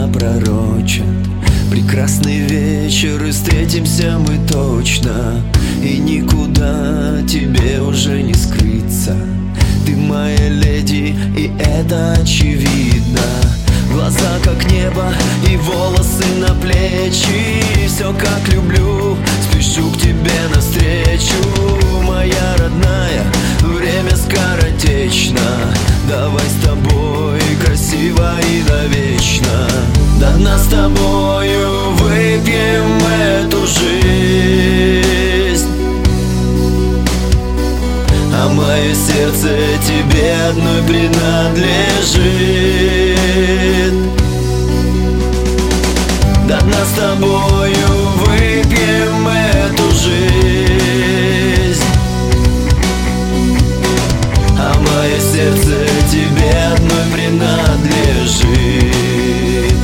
пророчат прекрасный вечер, и встретимся мы точно, и никуда тебе уже не скрыться. Ты моя леди, и это очевидно. Глаза как небо и волосы на плечи. Все как люблю, спешу к тебе навстречу. Моя родная, время скоротечно. Давай с тобой красиво и навечно. До дна с тобою выпьем эту жизнь, а мое сердце тебе одной принадлежит. До дна с тобою выпьем эту жизнь, а мое сердце тебе одной принадлежит.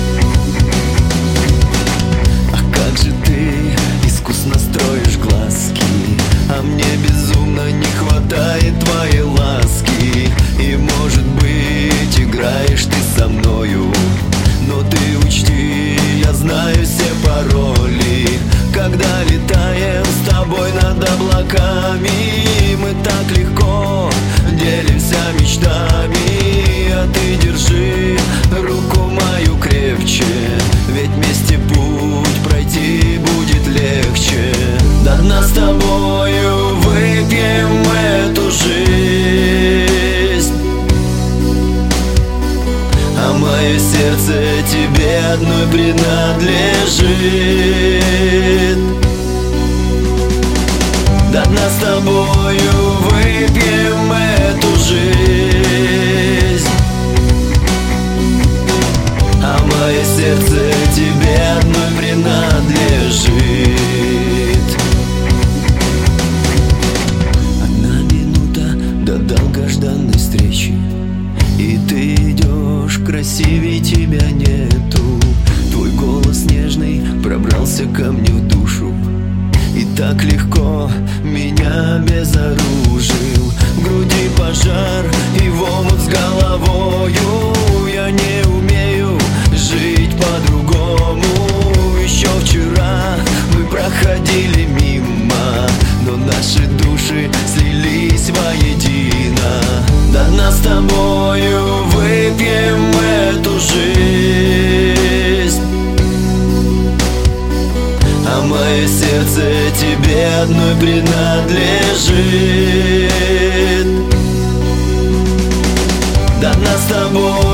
А как же ты искусно строишь глазки, а мне безумно не хватает твоей ласки. И может быть играешь ты со мною, но ты учти, я знаю все пароли. Когда летаем с тобой над облаками, мы так легко делимся мечтами. А ты держи руку мою крепче, ведь вместе путь пройти будет легче. До дна с тобою выпьем эту жизнь, а мое сердце тебе одной принадлежит. До дна с тобою выпьем эту жизнь, а мое сердце тебе одной принадлежит. Одна минута до долгожданной встречи, и ты идешь, красивей тебя нету. Твой голос нежный пробрался ко мне в душу, и так легко меня обезоружил. В груди пожар и в омут с головою. Я не умею жить по-другому. Еще вчера мы проходили мимо, но наши души слились воедино. До дна с тобою выпьем эту жизнь, а мое сердце тебе одной принадлежит. До дна с тобой